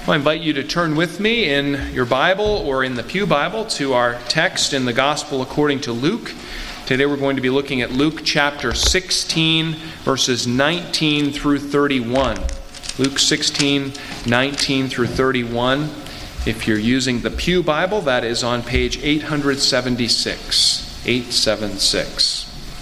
I invite you to turn with me in your Bible or in the Pew Bible to our text in the Gospel according to Luke. Today we're going to be looking at Luke chapter 16, verses 19 through 31. Luke 16, 19 through 31. If you're using the Pew Bible, that is on page 876. 876.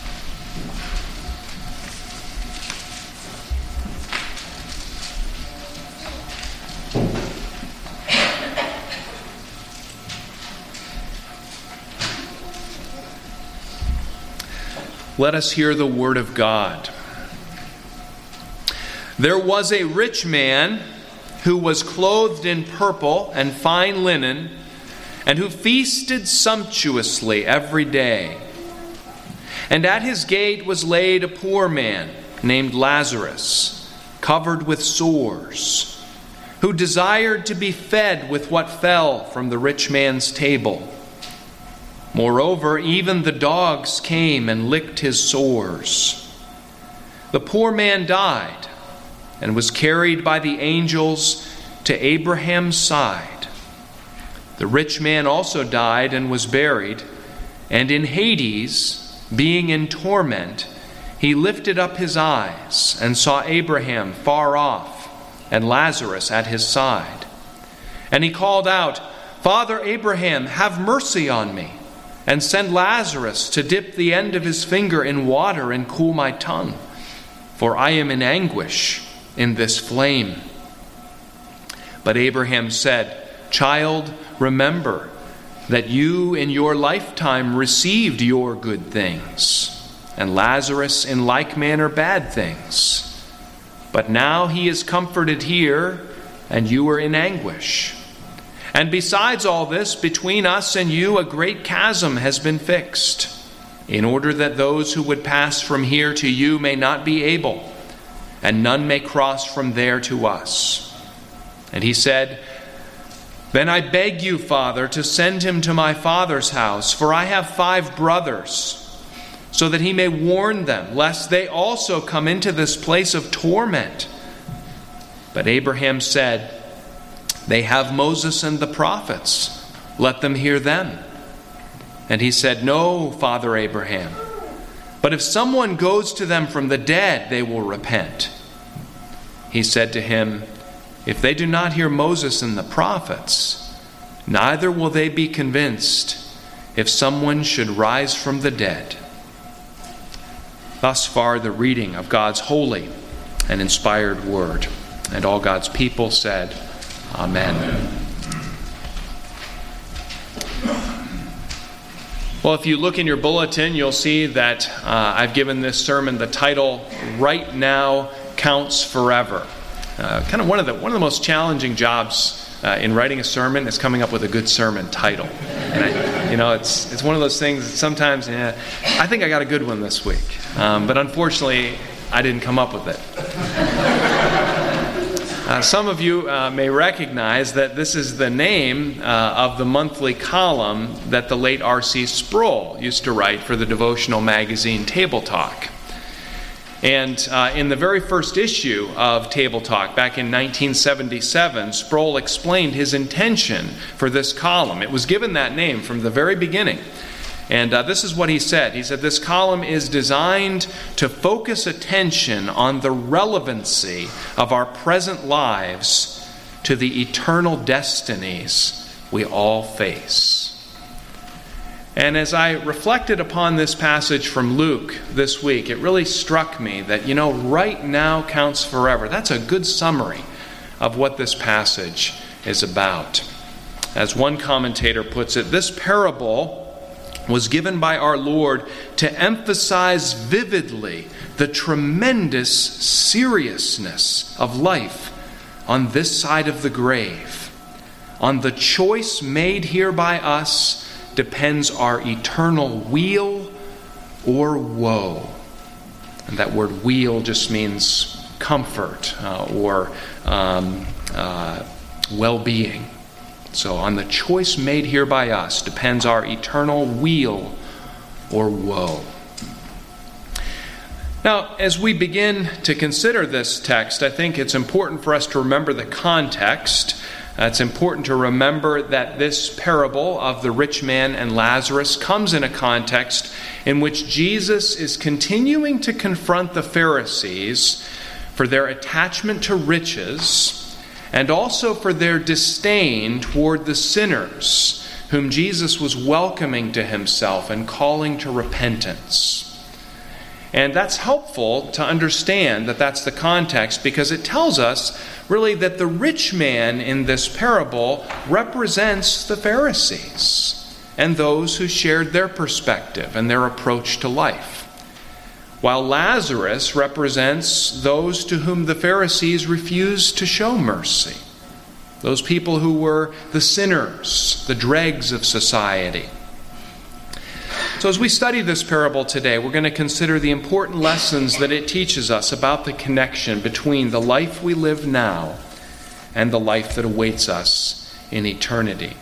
Let us hear the word of God. There was a rich man who was clothed in purple and fine linen, and who feasted sumptuously every day. And at his gate was laid a poor man named Lazarus, covered with sores, who desired to be fed with what fell from the rich man's table. Moreover, even the dogs came and licked his sores. The poor man died and was carried by the angels to Abraham's side. The rich man also died and was buried, and in Hades, being in torment, he lifted up his eyes and saw Abraham far off and Lazarus at his side. And he called out, "Father Abraham, have mercy on me, and send Lazarus to dip the end of his finger in water and cool my tongue, for I am in anguish in this flame." But Abraham said, "Child, remember that you in your lifetime received your good things, and Lazarus in like manner bad things. But now he is comforted here, and you are in anguish. And besides all this, between us and you a great chasm has been fixed, in order that those who would pass from here to you may not be able, and none may cross from there to us." And he said, "Then I beg you, Father, to send him to my father's house, for I have 5 brothers, so that he may warn them, lest they also come into this place of torment." But Abraham said, "They have Moses and the prophets. Let them hear them." And he said, "No, Father Abraham, but if someone goes to them from the dead, they will repent." He said to him, "If they do not hear Moses and the prophets, neither will they be convinced if someone should rise from the dead." Thus far the reading of God's holy and inspired word. And all God's people said, Amen. Well, if you look in your bulletin, you'll see that I've given this sermon the title, "Right Now Counts Forever." Kind of one of the most challenging jobs in writing a sermon is coming up with a good sermon title. And it's one of those things that sometimes, I think I got a good one this week. But unfortunately, I didn't come up with it. Some of you may recognize that this is the name of the monthly column that the late R.C. Sproul used to write for the devotional magazine Table Talk. And in the very first issue of Table Talk, back in 1977, Sproul explained his intention for this column. It was given that name from the very beginning. And this is what he said. He said, "This column is designed to focus attention on the relevancy of our present lives to the eternal destinies we all face." And as I reflected upon this passage from Luke this week, it really struck me that, right now counts forever. That's a good summary of what this passage is about. As one commentator puts it, this parable was given by our Lord to emphasize vividly the tremendous seriousness of life on this side of the grave. On the choice made here by us depends our eternal weal or woe. And that word weal just means comfort or well-being. So on the choice made here by us depends our eternal weal or woe. Now, as we begin to consider this text, I think it's important for us to remember the context It's important to remember that this parable of the rich man and Lazarus comes in a context in which Jesus is continuing to confront the Pharisees for their attachment to riches and also for their disdain toward the sinners whom Jesus was welcoming to himself and calling to repentance. And that's helpful to understand that that's the context, because it tells us really that the rich man in this parable represents the Pharisees and those who shared their perspective and their approach to life, while Lazarus represents those to whom the Pharisees refused to show mercy, those people who were the sinners, the dregs of society. So as we study this parable today, we're going to consider the important lessons that it teaches us about the connection between the life we live now and the life that awaits us in eternity.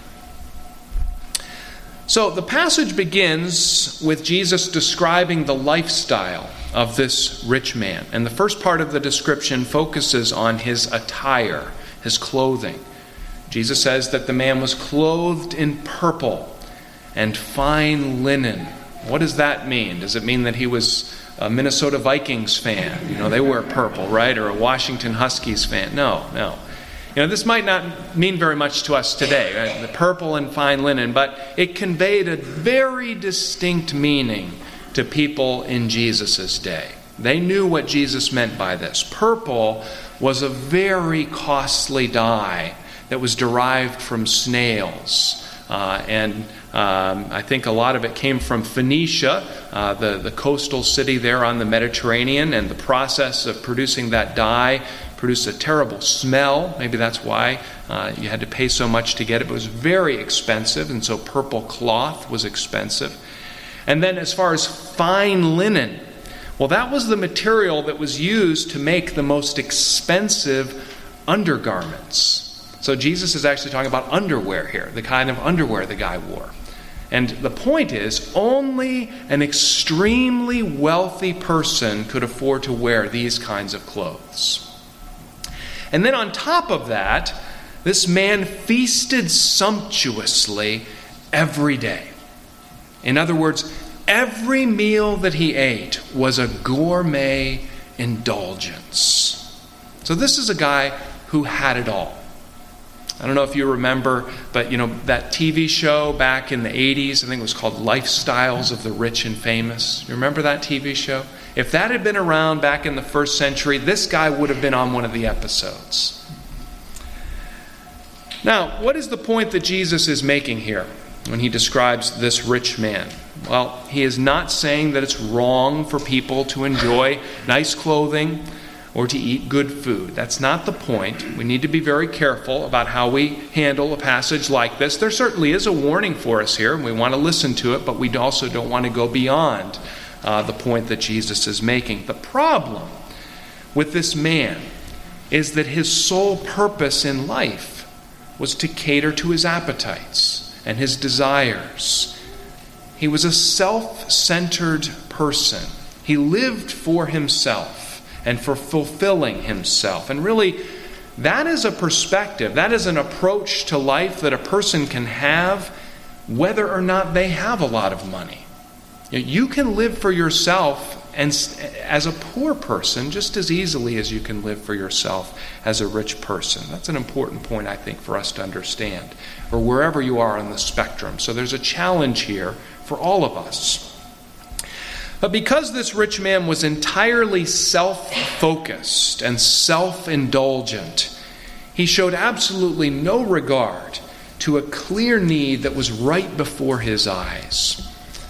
So the passage begins with Jesus describing the lifestyle of this rich man. And the first part of the description focuses on his attire, his clothing. Jesus says that the man was clothed in purple and fine linen. What does that mean? Does it mean that he was a Minnesota Vikings fan? You know, they wear purple, right? Or a Washington Huskies fan? No. You know, this might not mean very much to us today, right? The purple and fine linen, but it conveyed a very distinct meaning to people in Jesus' day. They knew what Jesus meant by this. Purple was a very costly dye that was derived from snails. I think a lot of it came from Phoenicia, the coastal city there on the Mediterranean, and the process of producing that dye produced a terrible smell. Maybe that's why you had to pay so much to get it. But it was very expensive, and so purple cloth was expensive. And then as far as fine linen, well, that was the material that was used to make the most expensive undergarments. So Jesus is actually talking about underwear here, the kind of underwear the guy wore. And the point is, only an extremely wealthy person could afford to wear these kinds of clothes. And then on top of that, this man feasted sumptuously every day. In other words, every meal that he ate was a gourmet indulgence. So this is a guy who had it all. I don't know if you remember, but that TV show back in the 80s, I think it was called Lifestyles of the Rich and Famous. You remember that TV show? If that had been around back in the first century, this guy would have been on one of the episodes. Now, what is the point that Jesus is making here when he describes this rich man? Well, he is not saying that it's wrong for people to enjoy nice clothing or to eat good food. That's not the point. We need to be very careful about how we handle a passage like this. There certainly is a warning for us here, and we want to listen to it, but we also don't want to go beyond the point that Jesus is making. The problem with this man is that his sole purpose in life was to cater to his appetites and his desires. He was a self-centered person. He lived for himself and for fulfilling himself. And really, that is a perspective, that is an approach to life that a person can have whether or not they have a lot of money. You can live for yourself and as a poor person just as easily as you can live for yourself as a rich person. That's an important point, I think, for us to understand, or wherever you are on the spectrum. So there's a challenge here for all of us. But because this rich man was entirely self-focused and self-indulgent, he showed absolutely no regard to a clear need that was right before his eyes.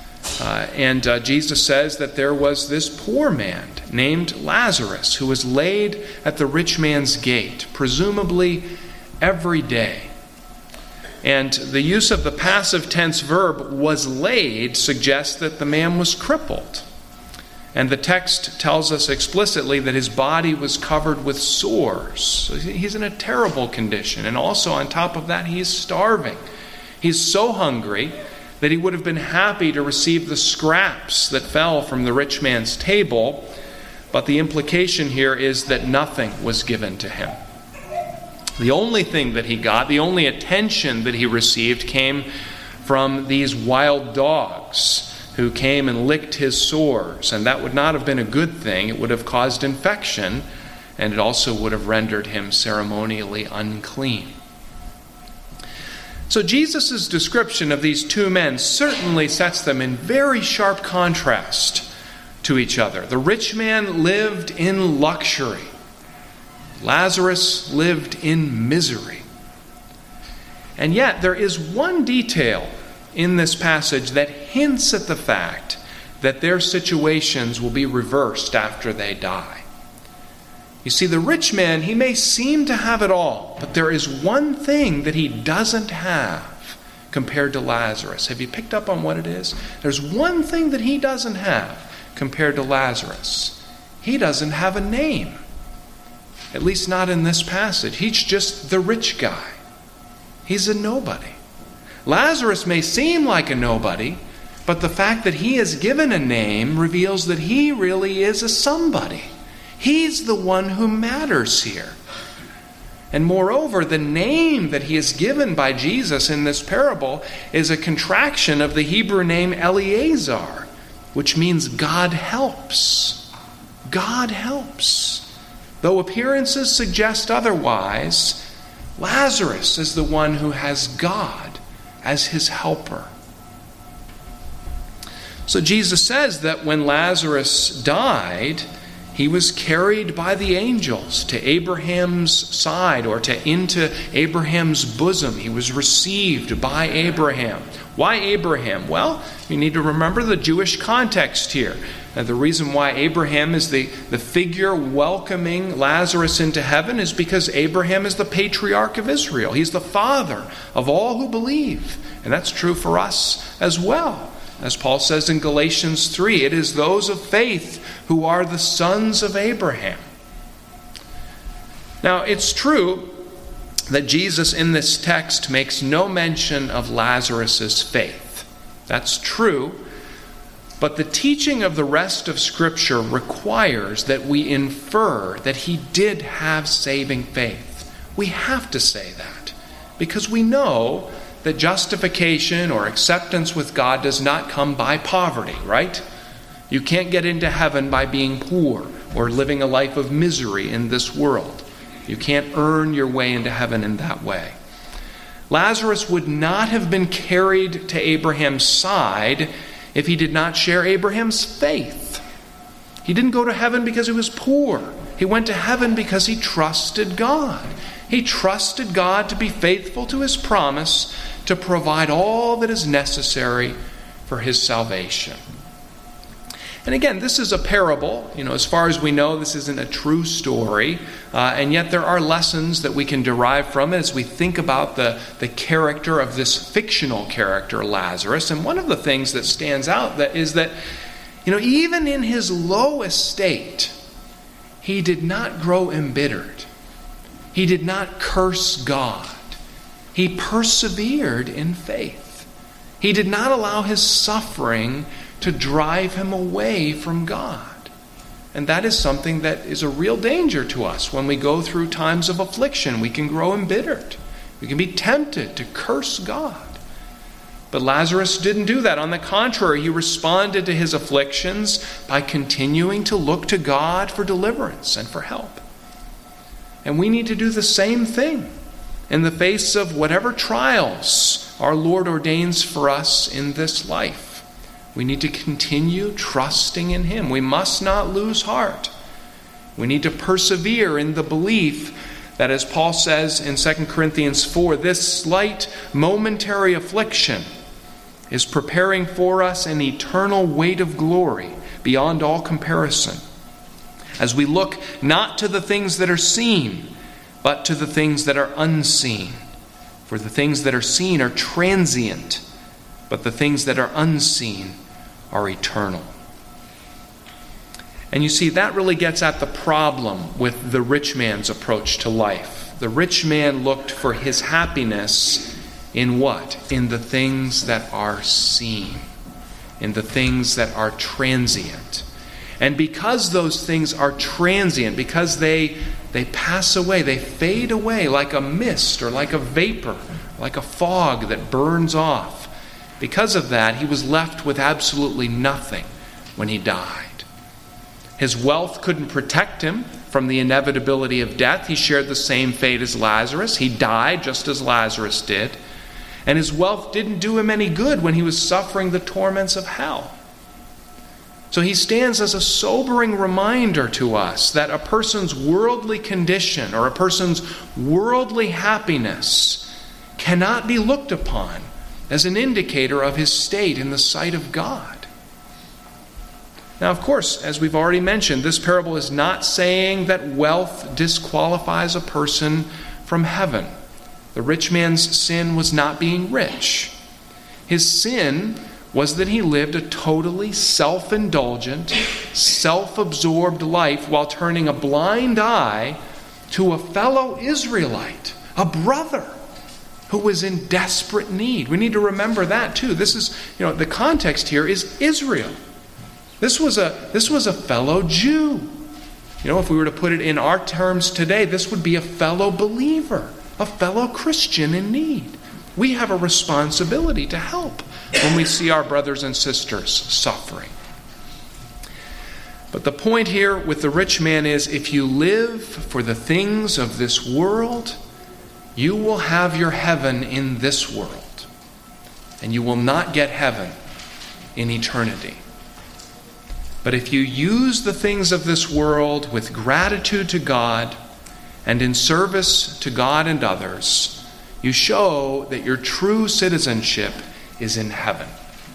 Jesus says that there was this poor man named Lazarus who was laid at the rich man's gate, presumably every day. And the use of the passive tense verb was laid suggests that the man was crippled. And the text tells us explicitly that his body was covered with sores. So he's in a terrible condition. And also on top of that, he's starving. He's so hungry that he would have been happy to receive the scraps that fell from the rich man's table. But the implication here is that nothing was given to him. The only thing that he got, the only attention that he received, came from these wild dogs who came and licked his sores. And that would not have been a good thing. It would have caused infection, and it also would have rendered him ceremonially unclean. So Jesus' description of these two men certainly sets them in very sharp contrast to each other. The rich man lived in luxury. Lazarus lived in misery. And yet there is one detail in this passage that hints at the fact that their situations will be reversed after they die. You see, the rich man, he may seem to have it all, but there is one thing that he doesn't have compared to Lazarus. Have you picked up on what it is? There's one thing that he doesn't have compared to Lazarus. He doesn't have a name. At least not in this passage. He's just the rich guy. He's a nobody. Lazarus may seem like a nobody, but the fact that he is given a name reveals that he really is a somebody. He's the one who matters here. And moreover, the name that he is given by Jesus in this parable is a contraction of the Hebrew name Eleazar, which means God helps. God helps. Though appearances suggest otherwise, Lazarus is the one who has God as his helper. So Jesus says that when Lazarus died, he was carried by the angels to Abraham's side, or into Abraham's bosom. He was received by Abraham. Why Abraham? Well, you need to remember the Jewish context here. The reason why Abraham is the figure welcoming Lazarus into heaven is because Abraham is the patriarch of Israel. He's the father of all who believe. And that's true for us as well. As Paul says in Galatians 3, it is those of faith who are the sons of Abraham. Now, it's true that Jesus in this text makes no mention of Lazarus' faith. That's true. But the teaching of the rest of Scripture requires that we infer that he did have saving faith. We have to say that because we know that justification or acceptance with God does not come by poverty, right? You can't get into heaven by being poor or living a life of misery in this world. You can't earn your way into heaven in that way. Lazarus would not have been carried to Abraham's side if he did not share Abraham's faith. He didn't go to heaven because he was poor. He went to heaven because he trusted God. He trusted God to be faithful to his promise to provide all that is necessary for his salvation. And again, this is a parable. As far as we know, this isn't a true story. And yet there are lessons that we can derive from it as we think about the character of this fictional character, Lazarus. And one of the things that stands out is that, even in his low estate, he did not grow embittered. He did not curse God. He persevered in faith. He did not allow his suffering to drive him away from God. And that is something that is a real danger to us. When we go through times of affliction, we can grow embittered. We can be tempted to curse God. But Lazarus didn't do that. On the contrary, he responded to his afflictions by continuing to look to God for deliverance and for help. And we need to do the same thing in the face of whatever trials our Lord ordains for us in this life. We need to continue trusting in him. We must not lose heart. We need to persevere in the belief that, as Paul says in 2 Corinthians 4, this slight momentary affliction is preparing for us an eternal weight of glory beyond all comparison, as we look not to the things that are seen, but to the things that are unseen. For the things that are seen are transient, but the things that are unseen are eternal. And you see, that really gets at the problem with the rich man's approach to life. The rich man looked for his happiness in what? In the things that are seen, in the things that are transient. And because those things are transient, because they they pass away, they fade away like a mist or like a vapor, like a fog that burns off. Because of that, he was left with absolutely nothing when he died. His wealth couldn't protect him from the inevitability of death. He shared the same fate as Lazarus. He died just as Lazarus did. And his wealth didn't do him any good when he was suffering the torments of hell. So he stands as a sobering reminder to us that a person's worldly condition or a person's worldly happiness cannot be looked upon as an indicator of his state in the sight of God. Now, of course, as we've already mentioned, this parable is not saying that wealth disqualifies a person from heaven. The rich man's sin was not being rich. His sin was that he lived a totally self-indulgent, self-absorbed life while turning a blind eye to a fellow Israelite, a brother who was in desperate need. We need to remember that too. This is, the context here is Israel. This was a fellow Jew. If we were to put it in our terms today, this would be a fellow believer, a fellow Christian in need. We have a responsibility to help when we see our brothers and sisters suffering. But the point here with the rich man is, if you live for the things of this world, you will have your heaven in this world, and you will not get heaven in eternity. But if you use the things of this world with gratitude to God and in service to God and others, you show that your true citizenship is in heaven.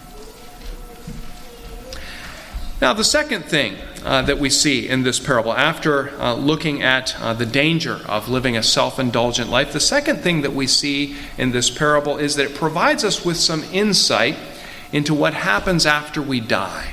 Now, the second thing that we see in this parable, after looking at the danger of living a self-indulgent life, the second thing that we see in this parable is that it provides us with some insight into what happens after we die.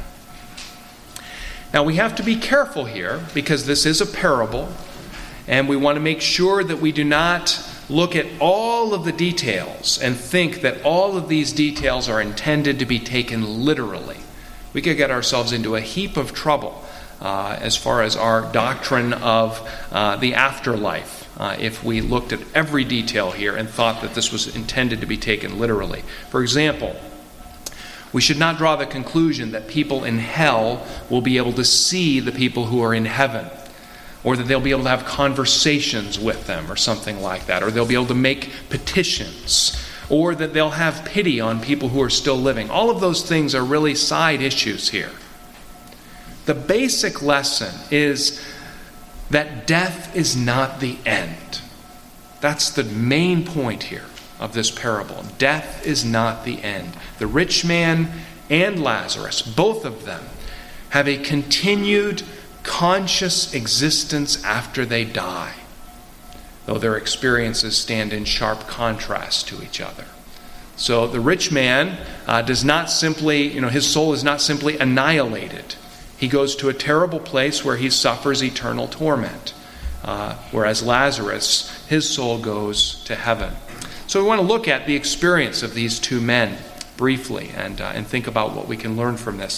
Now, we have to be careful here because this is a parable, and we want to make sure that we do not look at all of the details and think that all of these details are intended to be taken literally. We could get ourselves into a heap of trouble as far as our doctrine of the afterlife if we looked at every detail here and thought that this was intended to be taken literally. For example, we should not draw the conclusion that people in hell will be able to see the people who are in heaven, or that they'll be able to have conversations with them or something like that, or they'll be able to make petitions, or that they'll have pity on people who are still living. All of those things are really side issues here. The basic lesson is that death is not the end. That's the main point here of this parable. Death is not the end. The rich man and Lazarus, both of them, have a continued conscious existence after they die, though their experiences stand in sharp contrast to each other. So the rich man does not simply, his soul is not simply annihilated. He goes to a terrible place where he suffers eternal torment, whereas Lazarus, his soul goes to heaven. So we want to look at the experience of these two men briefly and think about what we can learn from this.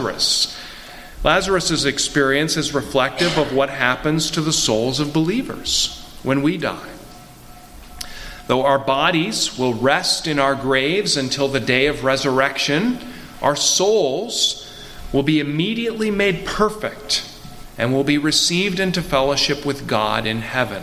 Lazarus' experience is reflective of what happens to the souls of believers when we die. Though our bodies will rest in our graves until the day of resurrection, our souls will be immediately made perfect and will be received into fellowship with God in heaven.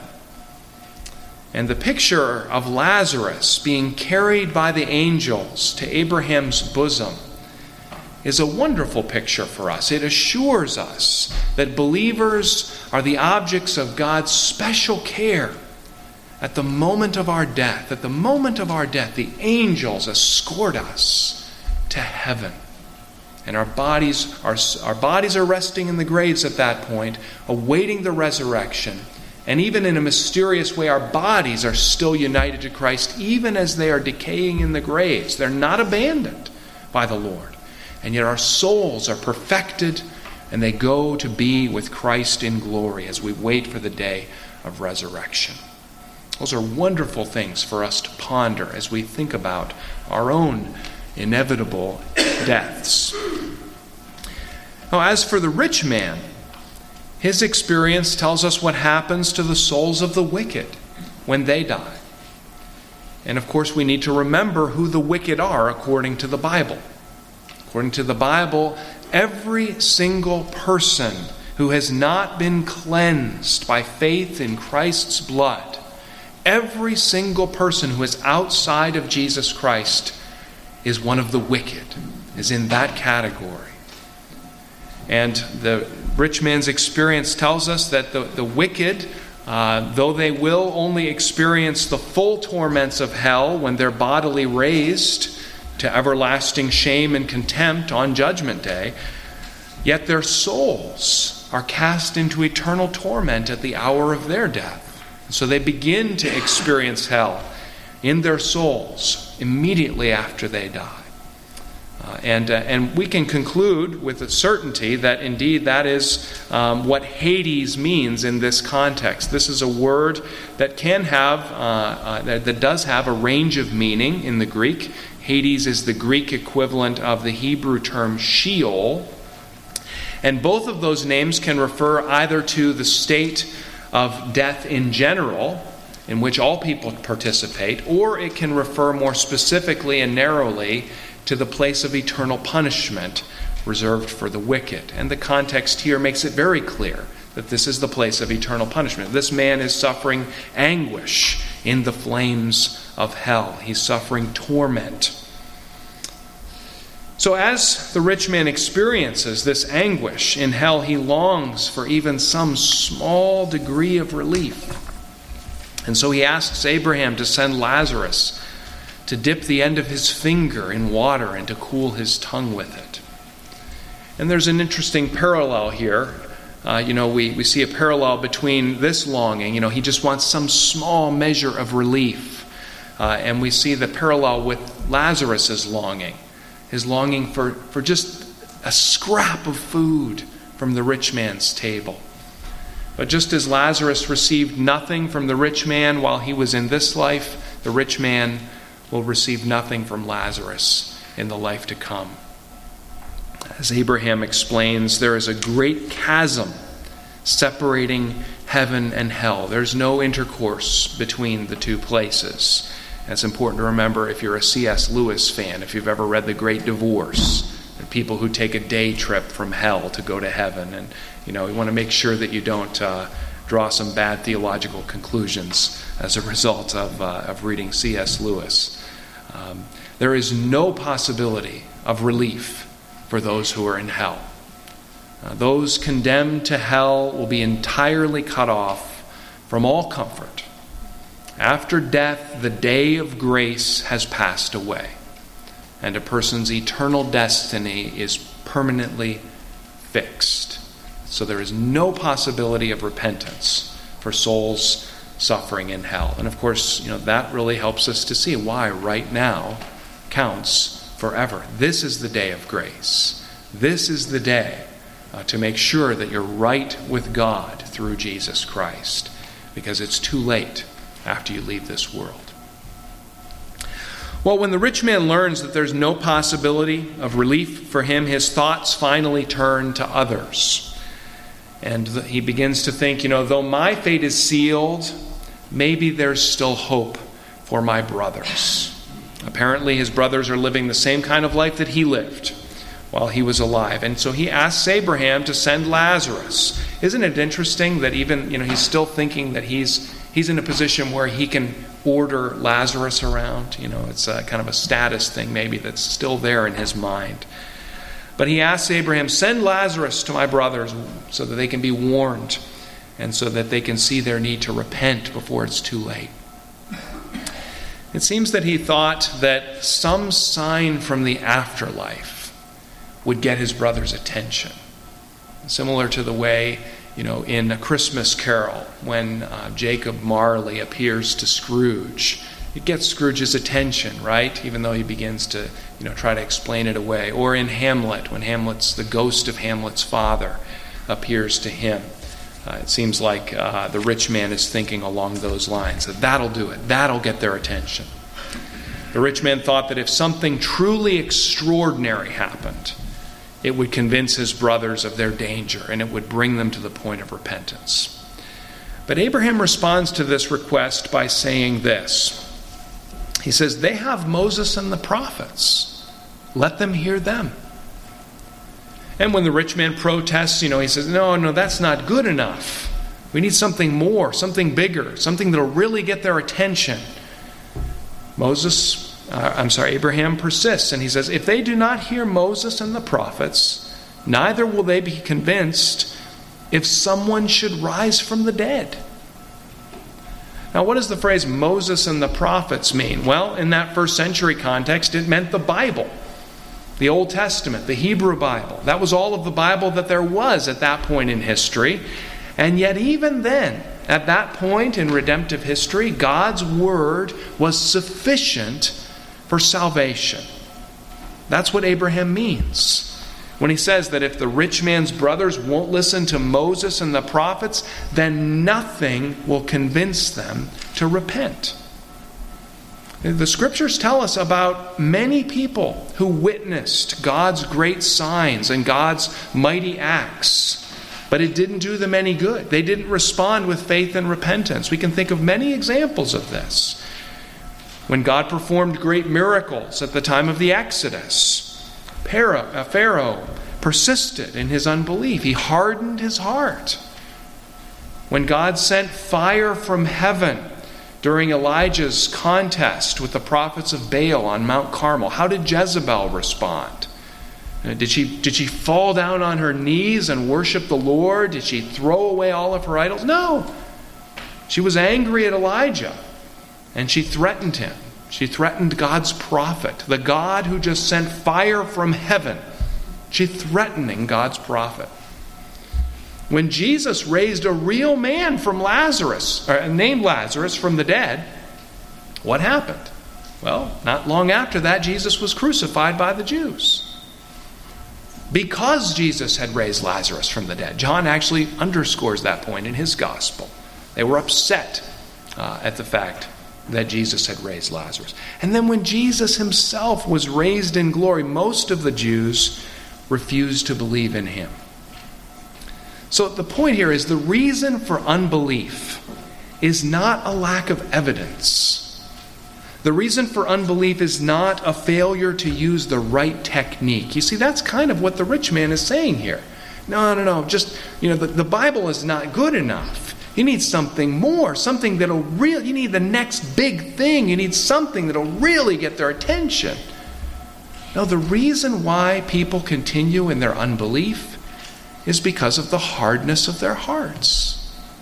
And the picture of Lazarus being carried by the angels to Abraham's bosom is a wonderful picture for us. It assures us that believers are the objects of God's special care. At the moment of our death, the angels escort us to heaven. And our bodies are resting in the graves at that point, awaiting the resurrection. And even in a mysterious way, our bodies are still united to Christ, even as they are decaying in the graves. They're not abandoned by the Lord. And yet our souls are perfected, and they go to be with Christ in glory as we wait for the day of resurrection. Those are wonderful things for us to ponder as we think about our own inevitable deaths. Now, as for the rich man, his experience tells us what happens to the souls of the wicked when they die. And of course, we need to remember who the wicked are according to the Bible. According to the Bible, every single person who has not been cleansed by faith in Christ's blood, every single person who is outside of Jesus Christ is one of the wicked, is in that category. And the rich man's experience tells us that the wicked, though they will only experience the full torments of hell when they're bodily raised to everlasting shame and contempt on Judgment Day, yet their souls are cast into eternal torment at the hour of their death. So they begin to experience hell in their souls immediately after they die. And we can conclude with a certainty that indeed that is what Hades means in this context. This is a word that can have, that does have a range of meaning in the Greek. Hades is the Greek equivalent of the Hebrew term Sheol. And both of those names can refer either to the state of death in general, in which all people participate, or it can refer more specifically and narrowly to the place of eternal punishment reserved for the wicked. And the context here makes it very clear that this is the place of eternal punishment. This man is suffering anguish in the flames of hell. He's suffering torment. So as the rich man experiences this anguish in hell, he longs for even some small degree of relief. And so he asks Abraham to send Lazarus to dip the end of his finger in water and to cool his tongue with it. And there's an interesting parallel here. We see a parallel between this longing. He just wants some small measure of relief. And we see the parallel with Lazarus' longing. His longing for just a scrap of food from the rich man's table. But just as Lazarus received nothing from the rich man while he was in this life, the rich man will receive nothing from Lazarus in the life to come. As Abraham explains, there is a great chasm separating heaven and hell. There's no intercourse between the two places. That's important to remember if you're a C.S. Lewis fan, if you've ever read The Great Divorce. There are people who take a day trip from hell to go to heaven. And, you want to make sure that you don't draw some bad theological conclusions as a result of reading C.S. Lewis. There is no possibility of relief for those who are in hell. Those condemned to hell will be entirely cut off from all comfort. After death, the day of grace has passed away, and a person's eternal destiny is permanently fixed. So there is no possibility of repentance for souls suffering in hell. And of course, that really helps us to see why right now counts forever. This is the day of grace. This is the day to make sure that you're right with God through Jesus Christ, because it's too late after you leave this world. Well, when the rich man learns that there's no possibility of relief for him, his thoughts finally turn to others. And he begins to think, though my fate is sealed, maybe there's still hope for my brothers. Apparently his brothers are living the same kind of life that he lived while he was alive. And so he asks Abraham to send Lazarus. Isn't it interesting that even, he's still thinking that he's in a position where he can order Lazarus around? It's kind of a status thing maybe that's still there in his mind. But he asks Abraham, send Lazarus to my brothers so that they can be warned and so that they can see their need to repent before it's too late. It seems that he thought that some sign from the afterlife would get his brother's attention. Similar to the way, in A Christmas Carol, when Jacob Marley appears to Scrooge. It gets Scrooge's attention, right? Even though he begins to, try to explain it away. Or in Hamlet, when the ghost of Hamlet's father appears to him. It seems like the rich man is thinking along those lines. That'll do it. That'll get their attention. The rich man thought that if something truly extraordinary happened, it would convince his brothers of their danger, and it would bring them to the point of repentance. But Abraham responds to this request by saying this. He says, they have Moses and the prophets. Let them hear them. And when the rich man protests, he says, no, that's not good enough. We need something more, something bigger, something that'll really get their attention. Abraham persists, and he says, if they do not hear Moses and the prophets, neither will they be convinced if someone should rise from the dead. Now, what does the phrase Moses and the prophets mean? Well, in that first century context, it meant the Bible, the Old Testament, the Hebrew Bible. That was all of the Bible that there was at that point in history. And yet even then, at that point in redemptive history, God's word was sufficient for salvation. That's what Abraham means when he says that if the rich man's brothers won't listen to Moses and the prophets, then nothing will convince them to repent. The scriptures tell us about many people who witnessed God's great signs and God's mighty acts, but it didn't do them any good. They didn't respond with faith and repentance. We can think of many examples of this. When God performed great miracles at the time of the Exodus, Pharaoh persisted in his unbelief. He hardened his heart. When God sent fire from heaven during Elijah's contest with the prophets of Baal on Mount Carmel, how did Jezebel respond? Did she fall down on her knees and worship the Lord? Did she throw away all of her idols? No. She was angry at Elijah, and she threatened him. She threatened God's prophet, the God who just sent fire from heaven. She threatening God's prophet. When Jesus raised a real man from named Lazarus from the dead, what happened? Well, not long after that, Jesus was crucified by the Jews. Because Jesus had raised Lazarus from the dead. John actually underscores that point in his gospel. They were upset at the fact that Jesus had raised Lazarus. And then when Jesus himself was raised in glory, most of the Jews refused to believe in him. So the point here is the reason for unbelief is not a lack of evidence. The reason for unbelief is not a failure to use the right technique. You see, that's kind of what the rich man is saying here. No. Just, the Bible is not good enough. You need something more, something that'll really, you need the next big thing. You need something that'll really get their attention. No, the reason why people continue in their unbelief is because of the hardness of their hearts.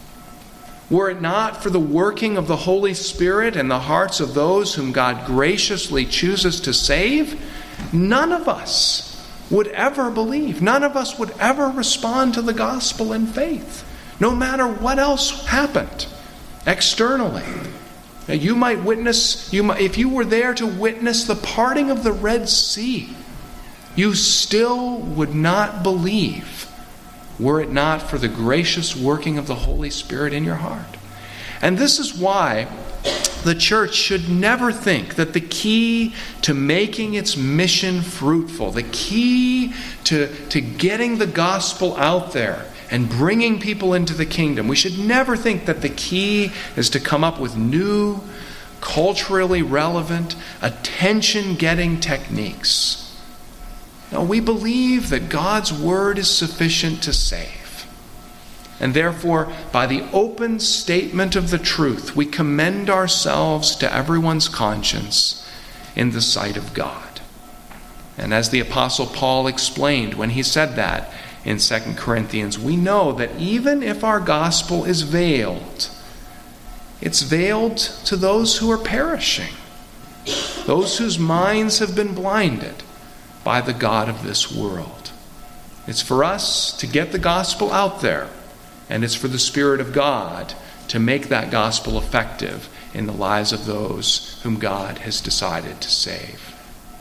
Were it not for the working of the Holy Spirit in the hearts of those whom God graciously chooses to save, none of us would ever believe. None of us would ever respond to the gospel in faith, no matter what else happened externally. Now, you might witness, if you were there to witness the parting of the Red Sea, you still would not believe were it not for the gracious working of the Holy Spirit in your heart. And this is why the church should never think that the key to making its mission fruitful, the key to getting the gospel out there and bringing people into the kingdom, we should never think that the key is to come up with new, culturally relevant, attention-getting techniques. No, we believe that God's word is sufficient to save. And therefore, by the open statement of the truth, we commend ourselves to everyone's conscience in the sight of God. And as the Apostle Paul explained when he said that in 2 Corinthians, we know that even if our gospel is veiled, it's veiled to those who are perishing, those whose minds have been blinded by the God of this world. It's for us to get the gospel out there, and it's for the Spirit of God to make that gospel effective in the lives of those whom God has decided to save.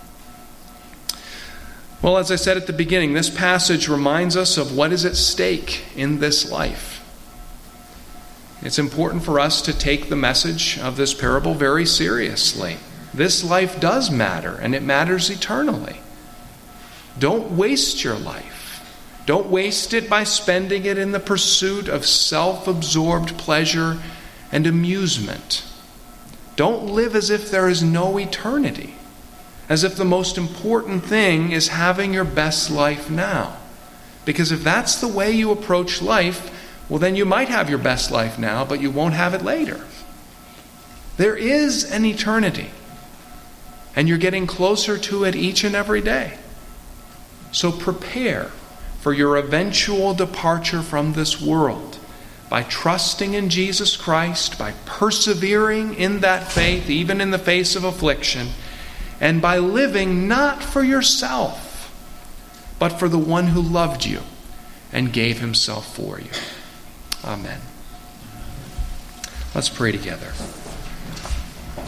Well, as I said at the beginning, this passage reminds us of what is at stake in this life. It's important for us to take the message of this parable very seriously. This life does matter, and it matters eternally. Don't waste your life. Don't waste it by spending it in the pursuit of self-absorbed pleasure and amusement. Don't live as if there is no eternity, as if the most important thing is having your best life now. Because if that's the way you approach life, well, then you might have your best life now, but you won't have it later. There is an eternity, and you're getting closer to it each and every day. So prepare for your eventual departure from this world by trusting in Jesus Christ, by persevering in that faith, even in the face of affliction, and by living not for yourself, but for the one who loved you and gave himself for you. Amen. Let's pray together.